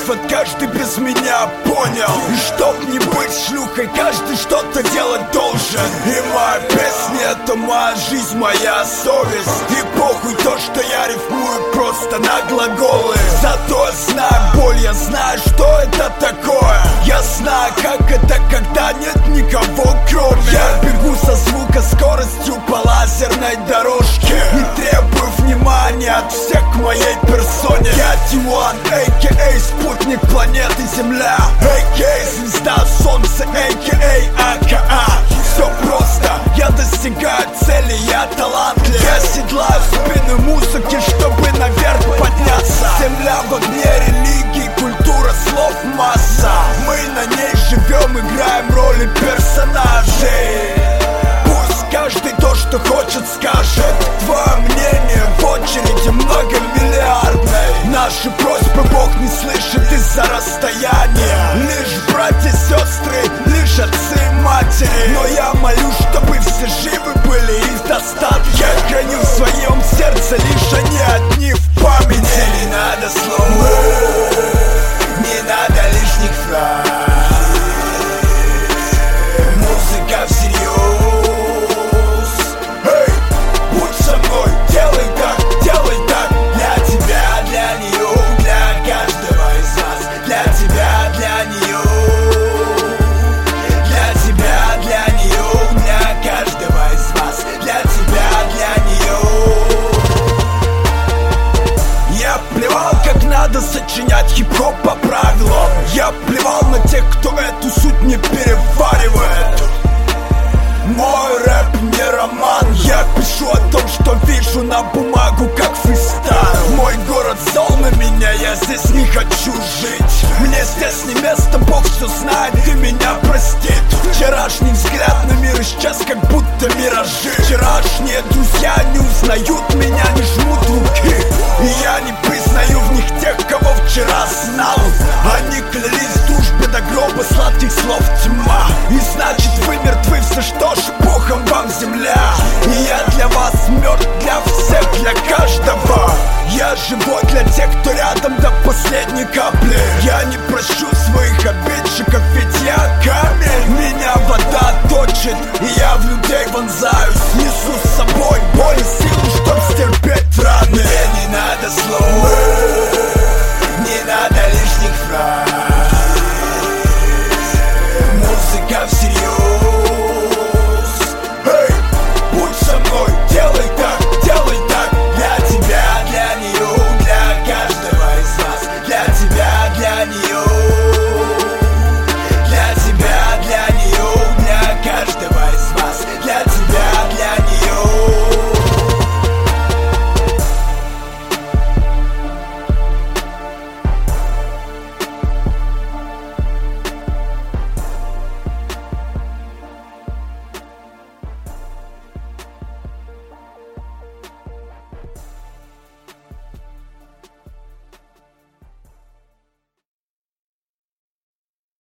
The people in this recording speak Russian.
вот каждый без меня понял. И чтоб не быть шлюхой, каждый что-то делать должен. И моя песня — это моя жизнь, моя совесть. И похуй то, что я рифмую просто на глаголы. Зато я знаю боль, я знаю, что это такое. Я знаю, как это, когда нет никого кроме. Я бегу со звука скоростью по лазерной дорожке и требую внимания от всех к моей персоне. Я T1, a.k.a. спутник планеты Земля, a.k.a. звезда солнца, a.k.a. АКА. Все просто, я достигаю цели, я талантлив. Я седлаю спины музыки, чтобы наверх подняться. Земля в огне религии, культура слов масса. Мы на ней живем, играем роли персонажей. Пусть каждый то, что хочет, скажет. Твое мнение в очереди многомиллиардной. Наши просьбы Бог не слышит из-за расстояния. Лишь братья, сестры, лишь отцы и матери. Но я молюсь, чтобы все живы были и в достатке. Я храню в своем сердце лишь они одни в памяти. Мне не надо слов, не надо лишних фраз. Музыка всерьез. Эй, будь со мной, делай так, делай так. Для тебя, для нее, для каждого из нас. Для тебя, для нее. Для тебя, для нее, для каждого из вас. Для тебя, для нее. Я плевал, как надо сочинять хип-хоп по правилам. Я плевал на тех, кто эту суть не переваривает. Мой рэп не роман. Я пишу о том, что вижу на бумагу, как фристайл. Мой город зол на меня, я здесь не хочу жить. Мне здесь не место, Бог все знает и меня простит. Вчерашний взгляд на мир исчез, как будто миражи. Вчерашние друзья не узнают меня